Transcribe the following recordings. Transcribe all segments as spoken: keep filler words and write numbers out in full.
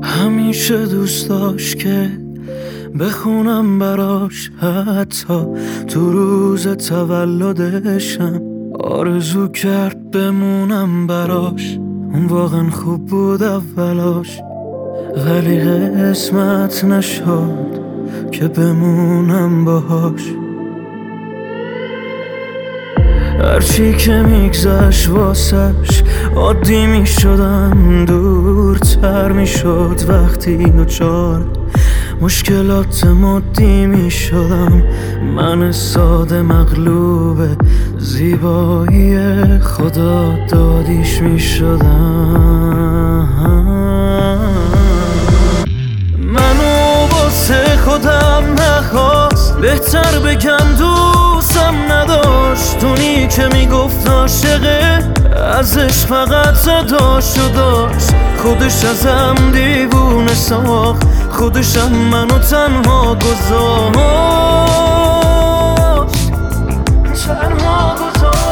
همیشه دوست داشت که بخونم براش، حتی تو روز تولدشم آرزو کرد بمونم براش. اون واقعا خوب بود اولاش، ولی قسمت نشد که بمونم باهاش. هرچی که میگذشت واسش عادی میشدم، دورتر میشد وقتی دوچار مشکلات مادی میشدم. من ساده مغلوب زیبایی خدا دادیش میشدم. منو واسه خودم نخواست، بهتر بگم دوستم نداشت. اونی که میگفت عاشقه ازش فقط صداش رو داشت. خودش ازم دیوونه ساخت، خودشم منو تنها گذاشت، تنها گذاشت.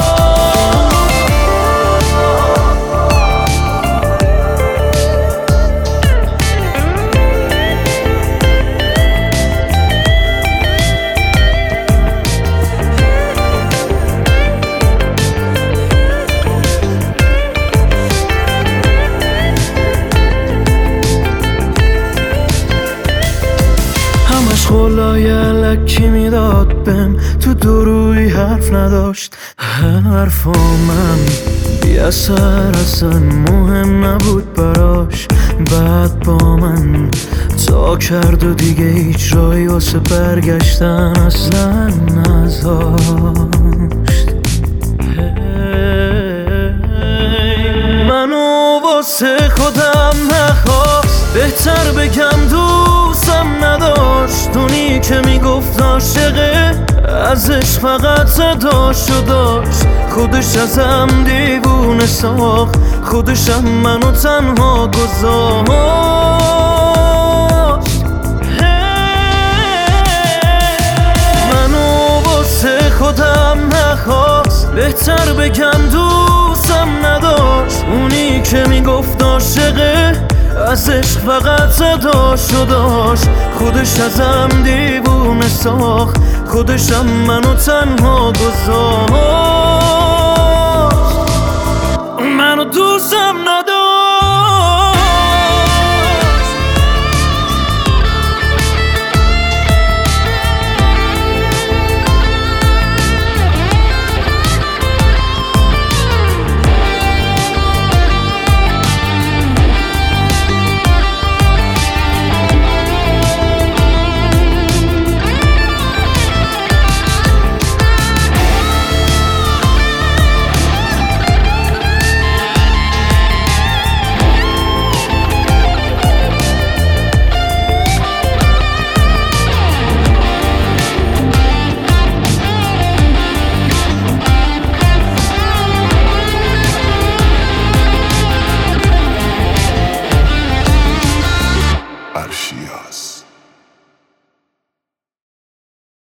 خلای علکی میداد بهم، تو دروی حرف نداشت. حرفا من بی اثر اصلا مهم نبود براش. بعد با من تا کرد و دیگه هیچ رایی واسه برگشتن اصلا نذاشت. منو واسه خودم نخواست، بهتر بگم دوستم نداشت. اونی که میگفت عاشقه ازش فقط صداشو داشت. خودش ازم دیوونه ساخت، خودشم منو تنها گذاشت. منو واسه خودم نخواست، بهتر بگم دوستم نداشت. اونی که میگفت عاشقه ازش فقط صداشو داشت. خودش ازم دیوونه ساخت، خودشم منو تنها گذاشت. منو دوستم نداشت.